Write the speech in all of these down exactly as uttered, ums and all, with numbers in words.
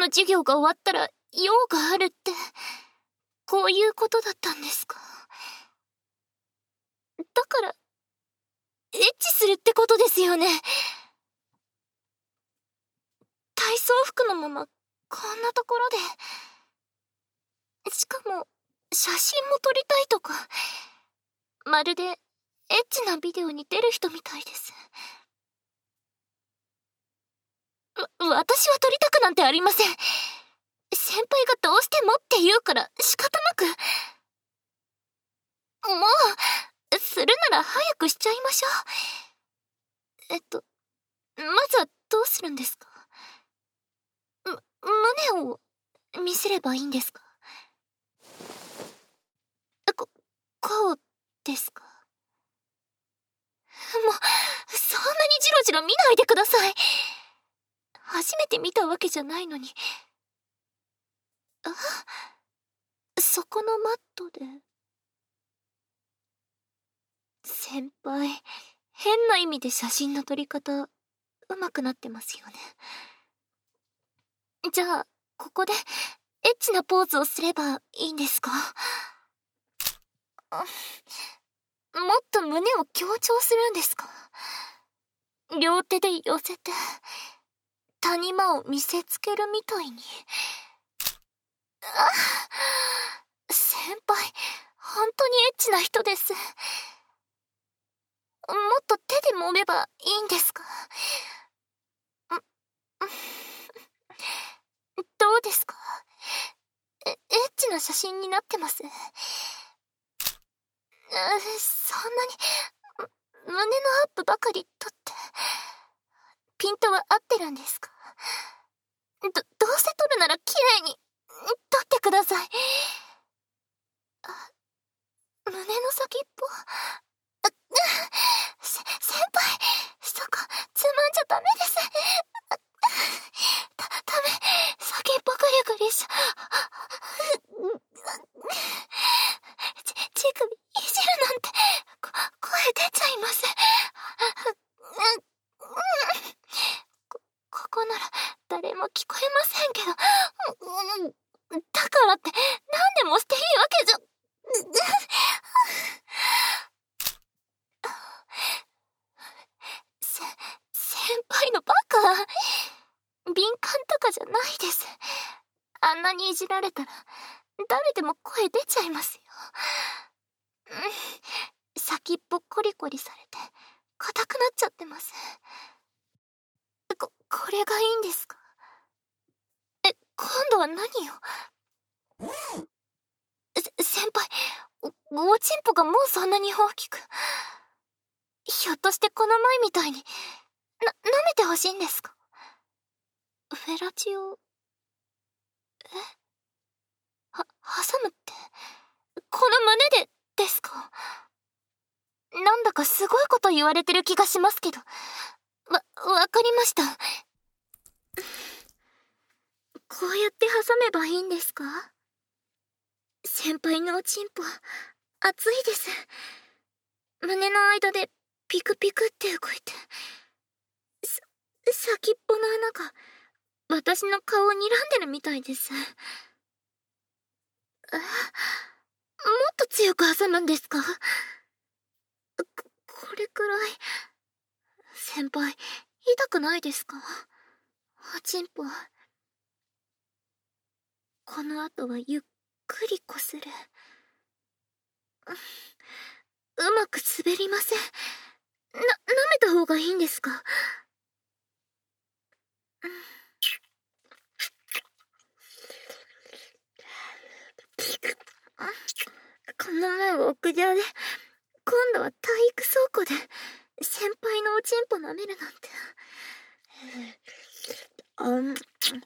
の授業が終わったら用があるって、こういうことだったんですか。だから、エッチするってことですよね。体操服のまま、こんなところで。しかも、写真も撮りたいとか、まるで、エッチなビデオに出る人みたいです。わ、私は撮りたくなんてありません。先輩がどうしてもって言うから仕方なく。もう、するなら早くしちゃいましょう。えっと、まずはどうするんですか？む、胸を見せればいいんですか？こ、こうですか？もう、そんなにジロジロ見ないでください。初めて見たわけじゃないのに。あ、そこのマットで。先輩、変な意味で写真の撮り方、上手くなってますよね。じゃあ、ここで、エッチなポーズをすればいいんですか？もっと胸を強調するんですか？両手で寄せて、谷間を見せつけるみたいに。あ、先輩、本当にエッチな人です。もっと手で揉めばいいんですか？どうですか？え、エッチな写真になってます。そんなに、胸のアップばかり撮って、ピントは合ってるんですか？ど、どうせ撮るなら綺麗に、撮ってください。あ、胸の先っぽ。あ、せ、先輩、そこ、つまんじゃダメです。だ、ダメ、先っぽグリグリし、ち、乳首いじるなんて、こ、声出ちゃいます。こ、ここなら誰も聞こえませんけど、だからって何でもしていいわけじゃ。せ、先輩のバカ。敏感とかじゃないです。あんなにいじられたら誰でも声出ちゃいますよ。先っぽコリコリされて硬くなっちゃってます。こ、これがいいんですか？え、今度は何を？せ、先輩、お、おちんぽがもうそんなに大きく。ひょっとしてこの前みたいに、な、舐めてほしいんですか？フェラチオ、え？は、挟むって、この胸で、ですか？なんだかすごいこと言われてる気がしますけど。わ、わかりました。こうやって挟めばいいんですか？先輩のおちんぽ、熱いです。胸の間でピクピクって動いて。さ、先っぽの穴が、私の顔を睨んでるみたいです。え、もっと強く挟むんですか？こ、これくらい。先輩、痛くないですか？おちんぽ。この後はゆっくりこする。う、うまく滑りません。な、舐めた方がいいんですか？この前は屋上で、今度は体育倉庫で先輩のおちんぽ舐めるなんて。あん、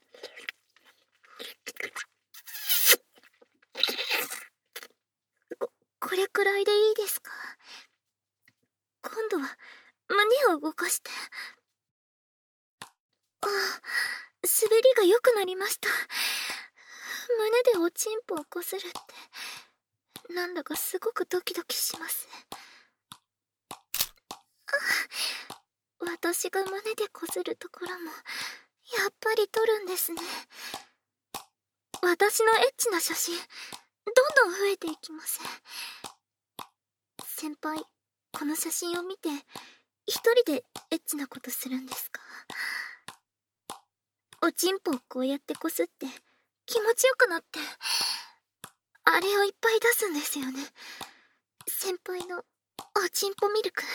こ、これくらいでいいですか？今度は胸を動かして。ああ、滑りが良くなりました。胸でおちんぽをこするってなんだかすごくドキドキします。私が胸でこするところもやっぱり撮るんですね。 私のエッチな写真、どんどん増えていきます。先輩、この写真を見て、一人でエッチなことするんですか？おちんぽをこうやってこすって気持ちよくなって、あれをいっぱい出すんですよね。先輩のおちんぽミルク。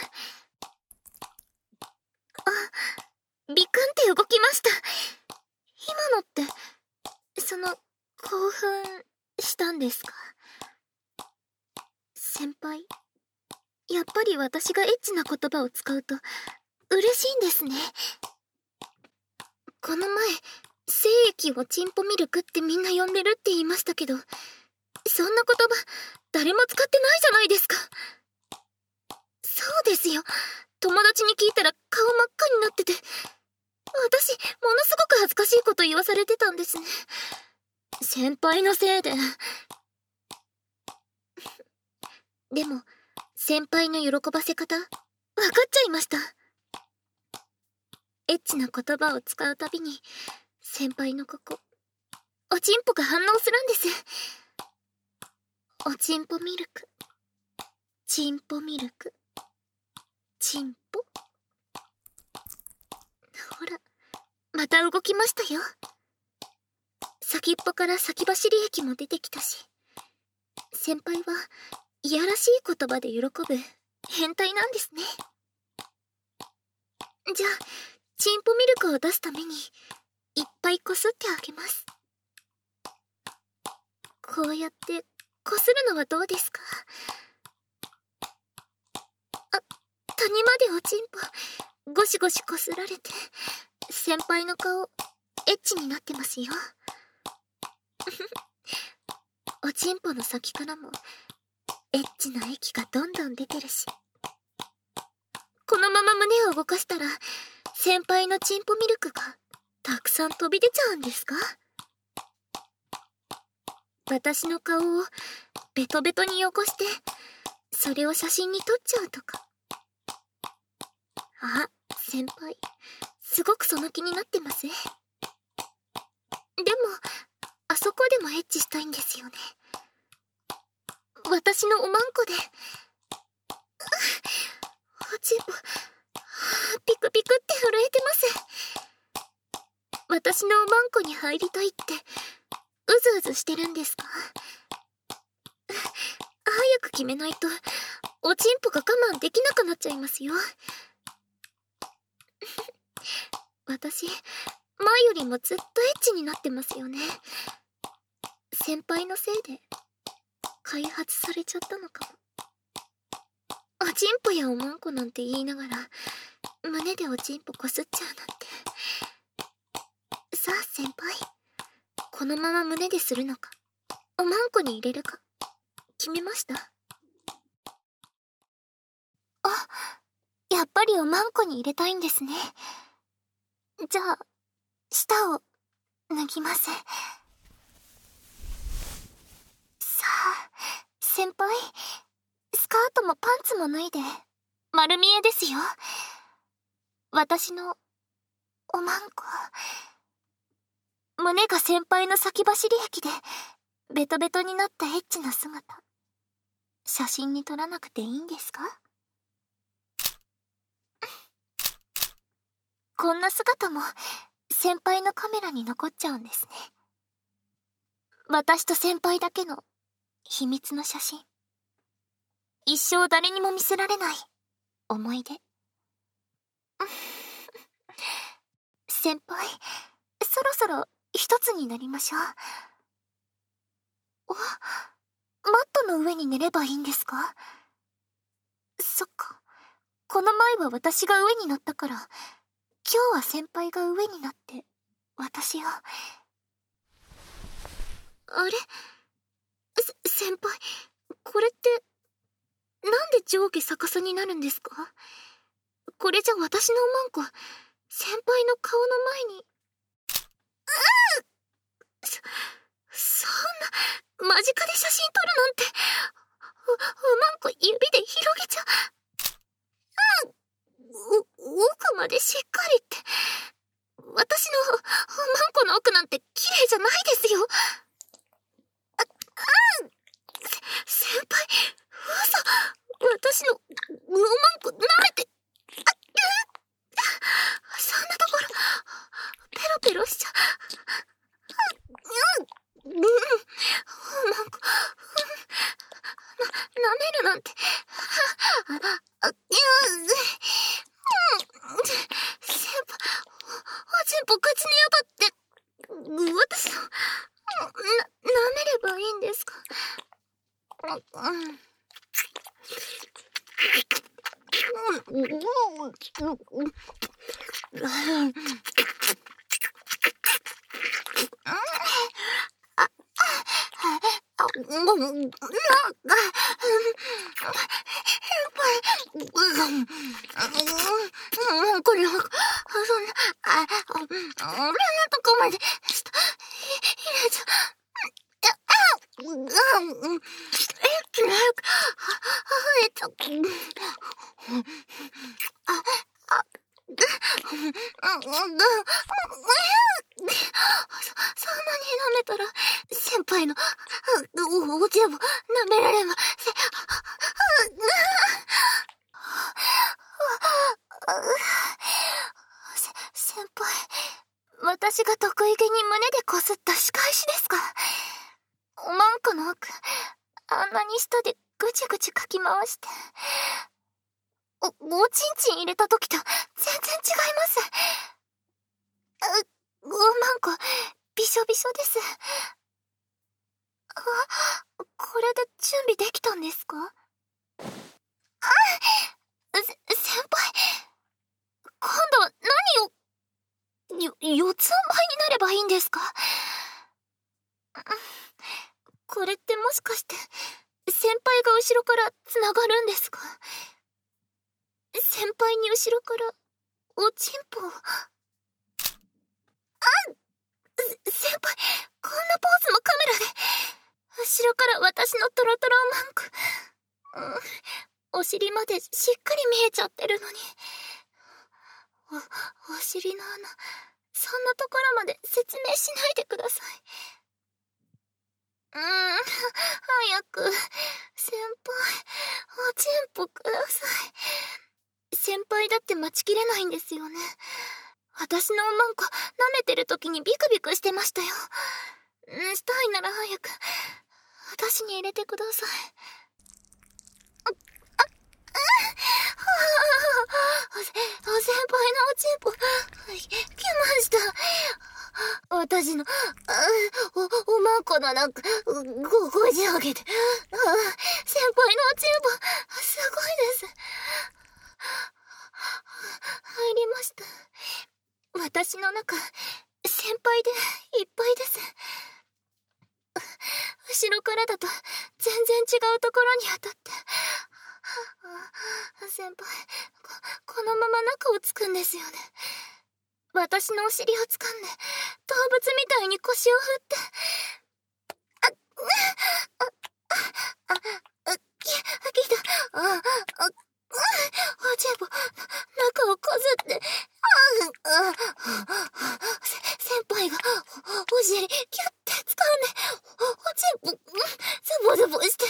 あ、ビクンって動きました。今のって、その、興奮したんですか？先輩、やっぱり私がエッチな言葉を使うと嬉しいんですね。この前、精液をチンポミルクってみんな呼んでるって言いましたけど、そんな言葉誰も使ってないじゃないですか。そうですよ。友達に聞いたら顔真っ赤になってて、私ものすごく恥ずかしいこと言わされてたんですね。先輩のせいで。でも先輩の喜ばせ方分かっちゃいました。エッチな言葉を使うたびに先輩のここおちんぽが反応するんです。おちんぽミルク、ちんぽミルク、ちんぽ。ほら、また動きましたよ。先っぽから先走り液も出てきたし、先輩はいやらしい言葉で喜ぶ変態なんですね。じゃあチンポミルクを出すためにいっぱいこすってあげます。こうやってこするのはどうですか？あ、谷までおちんぽゴシゴシこすられて先輩の顔エッチになってますよ。おちんぽの先からもエッチな液がどんどん出てるし、このまま胸を動かしたら先輩のチンポミルクがたくさん飛び出ちゃうんですか？私の顔をベトベトに汚してそれを写真に撮っちゃうとか。あ、先輩すごくその気になってます。でもあそこでもエッチしたいんですよね。私のおまんこでおちんぽピクピクって震えてます。私のおまんこに入りたいってうずうずしてるんですか？早く決めないとおちんぽが我慢できなくなっちゃいますよ。私前よりもずっとエッチになってますよね。先輩のせいで開発されちゃったのかも。おちんぽやおまんこなんて言いながら胸でおちんぽこすっちゃうなんて。さあ先輩、このまま胸でするのかおまんこに入れるか決めました？あ、やっぱりおまんこに入れたいんですね。じゃあ舌を脱ぎます。さあ先輩、スカートもパンツも脱いで丸見えですよ。私のおまんこ、胸が先輩の先走り液でベトベトになったエッチな姿、写真に撮らなくていいんですか？こんな姿も先輩のカメラに残っちゃうんですね。私と先輩だけの秘密の写真、一生誰にも見せられない思い出。先輩、そろそろ一つになりましょう。お、マットの上に寝ればいいんですか？そっか、この前は私が上に乗ったから、今日は先輩が上になって私を。あれ？せ先輩、これってなんで上下逆さになるんですか？これじゃ私のおまんこ先輩の顔の前に。うー、そそんな間近で写真撮るなんて。お、おまんこ指で広げちゃう。うん、お奥までしっかりって、私のおまんこの奥なんて綺麗じゃないですよ。 私の、おまんこ舐めて、あ、そんなところ、ペロペロしちゃ、うん、うん、おまんこ、な、舐めるなんて、あ、いや、うん、先輩、おちんぽ口に当たって、私の、な、舐めればいいんですか？うん。うん。これは、そんな、あ、俺のとこまで、ちょっと、入れちゃ、うん、え、早く、えっと、あ、あ、そ、そんなに舐めたら、先輩の、お、おちんを舐められませ、せ、先輩、私が得意げに胸でこすった仕返しですか？おまんこの奥、あんなに舌でぐちぐちかき回して、お、おちんちん入れた時と全然違います。う、おまんこ、びしょびしょです。あ、これで準備できたんですか？あ、せ、先輩、今度は何を、よ、四つん這いになればいいんですか？これってもしかして、先輩が後ろから繋がるんですか？先輩に後ろから、おちんぽを。あ、先輩、こんなポーズもカメラで。後ろから私のトロトロマンク。うん、お尻までしっかり見えちゃってるのに。お、お尻の穴、そんなところまで説明しないでください。うーん、早く、先輩、おちんぽください。先輩だって待ちきれないんですよね。私のおまんこ、舐めてる時にビクビクしてましたよ。ん、したいなら早く、私に入れてください。あ、あ、あ、お、先輩のおちんぽ、来ました。私の、お、おまんこの中、ご、ごじ上げて、先輩のおちんぽ、すごいです。入りました。私の中、先輩でいっぱいです。後ろからだと全然違うところに当たって。先輩、こ、このまま中をつくんですよね。私のお尻を掴んで、動物みたいに腰を振って。あ、あ、あ、あ、き、きた。あ、あ、おちんぽ、中をこすって。あ、あ、せ、先輩が、お、お尻、キュッて掴んで、お、おちんぽ、ズボズボして。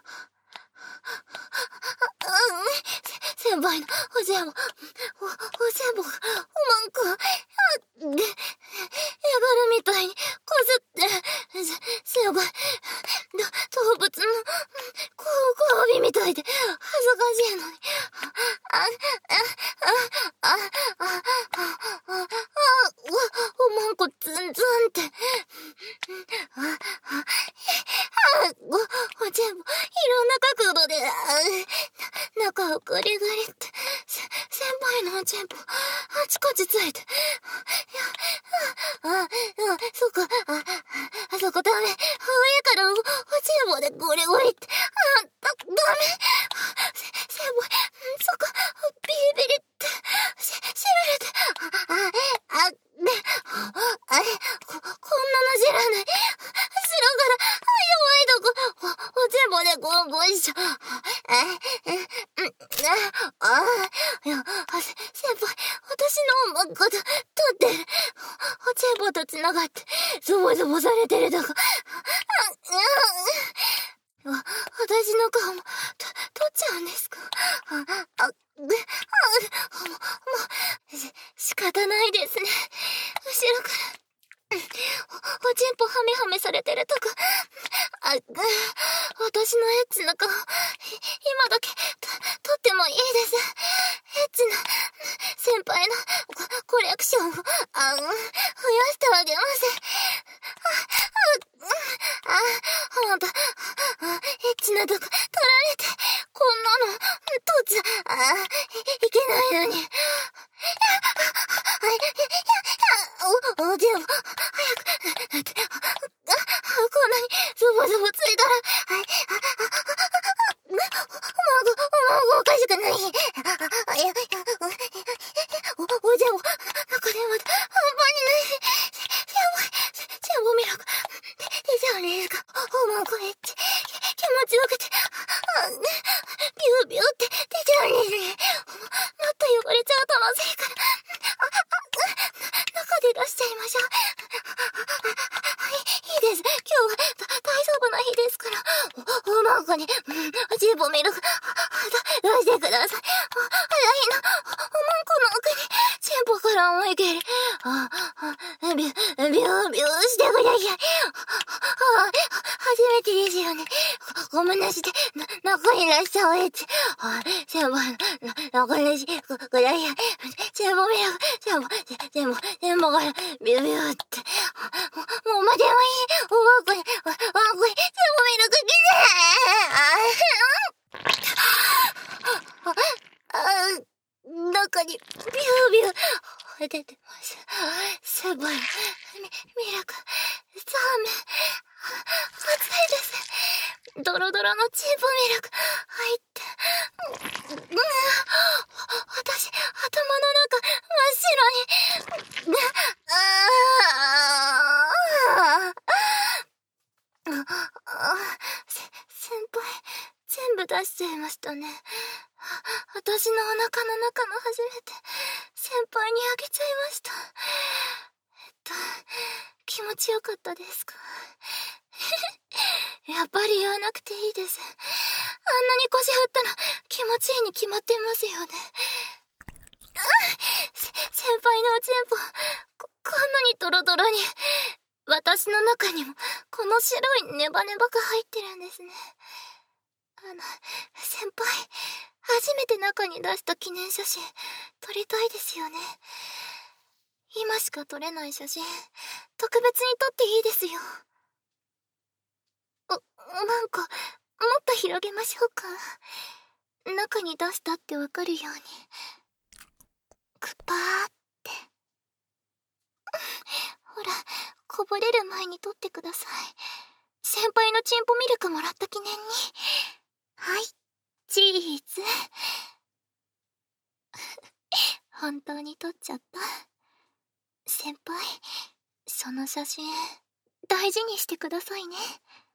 あ、せ、先輩のおちんぽ、お、おちんぽが、おまんこ、あ、で、えがるみたいにこすって、せ、先輩、ど、動物の、こう、交尾みたいで、恥ずかしいのに。あ、あ、あ、あ、あ、あ、あ、あ、お、おまんこツンツンって。あ、あ、あ、お、おちんぽ、いろんな角度で、あ、中をグリグリって、せ、先輩のおちんぽ、あちこちついて。いや、あ、あ、あ、そこ、あ、あそこダメ。上からお、おちんぽでゴリゴリって。あ、だ、ダメ。せ、先輩、そこ、ビリビリって、し、しびれて。あ、あ、あ、ね、あれ、こ、こんなの知らない。後ろから、弱いとこ、お、おちんぽでゴンゴンしちゃう。あ、うん、あ、あ、いや、せ、先輩、私のおまんこと、取ってる。おちんぽと繋がって、ズボズボされてるとこ。あ、うん、わ、私の顔も、と、取っちゃうんですか？あ、あ、ぐ、あ、もう、もう、し、仕方ないですね。後ろから、お、おちんぽハメハメされてるとこ、あ、ぐ、私のエッチな顔、い今だけ、と、とってもいいです。エッチな、先輩のコ、コレクションを、あ、増やしてあげます。あ、あ、あ、ほんと、あ、エッチなとこ、取られて、こんなの、取っちゃ、あ、い、いけないのに。お、お、でも、早く、あ、こんなに、ズボズボついたら、はい、あ、あ、もう、もう、おかしくない。あ、いや、いや、お、お、でも、中でまだ、半端にない。やばい、全部ミラク、出ちゃうんですか？お、もうこれって、気持ちよくて、あ、ビュービューって出ちゃうんですね。もっと汚れちゃうとまずいから、あ、あ、中で出しちゃいましょう。はい、いいです。今日は大丈夫な日ですから。お、おまんこに、うん、ジーボミルク、出してください。あ、早いな。おまんこの奥に、チンポから思い切り、あ、あ、ビュ、ビュービューしてください。あ、初めてですよね。ごめんなさい。な、中に出しちゃうやつ。あ、先輩、な、中に出し、く、ください。チンポミルク、チンポ、チンポ、チンポから、ビュービューって。もう、もう待てもいい。おまんこに、おまんこに、チンポミルク来てー。あ、あ、中に、ビュービュー、出てます。先輩、み、ミルク、ザーメン、熱いです。ドロドロのチンポミルク、入って、うん、うん、私、頭の中、真っ白に、うん、あー、あ、せ、先輩、全部出しちゃいましたね。私のお腹の中の初めて、先輩にあげちゃいました。えっと、気持ちよかったですか？やっぱり言わなくていいです。あんなに腰振ったら気持ちいいに決まってますよね。せ、先輩のおちんぽ、こ、こんなにドロドロに、私の中にもこの白いネバネバが入ってるんですね。あの、先輩、初めて中に出した記念写真、撮りたいですよね。今しか撮れない写真、特別に撮っていいですよ。お、なんか、もっと広げましょうか。中に出したってわかるように。くぱーって。ほら、こぼれる前に撮ってください。先輩のチンポミルクもらった記念に。はい、チーズ。本当に撮っちゃった。先輩、その写真、大事にしてくださいね。